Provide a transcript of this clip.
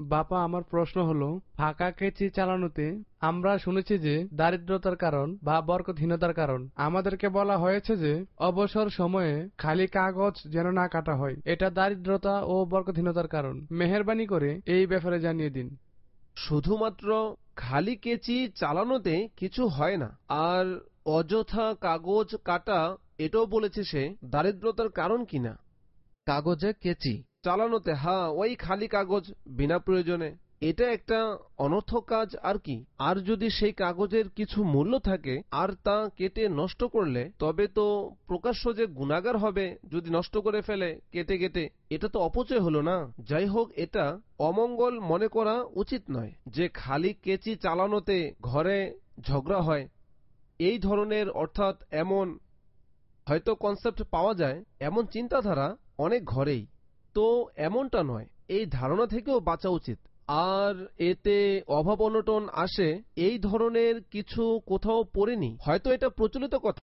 বাপা, আমার প্রশ্ন হলো, ফাঁকা কেচি চালানোতে আমরা শুনেছি যে দারিদ্রতার কারণ বা বরকতহীনতার কারণ। আমাদেরকে বলা হয়েছে যে অবসর সময়ে খালি কাগজ যেন না কাটা হয়, এটা দারিদ্রতা ও বরকতহীনতার কারণ। মেহেরবানি করে এই ব্যাপারে জানিয়ে দিন। শুধুমাত্র খালি কেচি চালানোতে কিছু হয় না, আর অযথা কাগজ কাটা এটাও বলেছে সে দারিদ্রতার কারণ কিনা। কাগজে কেচি চালানোতে, হ্যাঁ, ওই খালি কাগজ বিনা প্রয়োজনে, এটা একটা অনর্থক কাজ আর কি। আর যদি সেই কাগজের কিছু মূল্য থাকে আর তা কেটে নষ্ট করলে, তবে তো প্রকাশ্য যে গুনাহগার হবে যদি নষ্ট করে ফেলে কেটে কেটে। এটা তো অপচয় হলো না। যাই হোক, এটা অমঙ্গল মনে করা উচিত নয় যে খালি কেচি চালানোতে ঘরে ঝগড়া হয়। এই ধরনের, অর্থাৎ এমন হয়তো কনসেপ্ট পাওয়া যায়, এমন চিন্তাধারা অনেক ঘরেই। তো এমনটা নয়, এই ধারণা থেকেও বাঁচা উচিত। আর এতে অভাব অনটন আসে, এই ধরনের কিছু কোথাও পড়িনি, হয়তো এটা প্রচলিত কথা।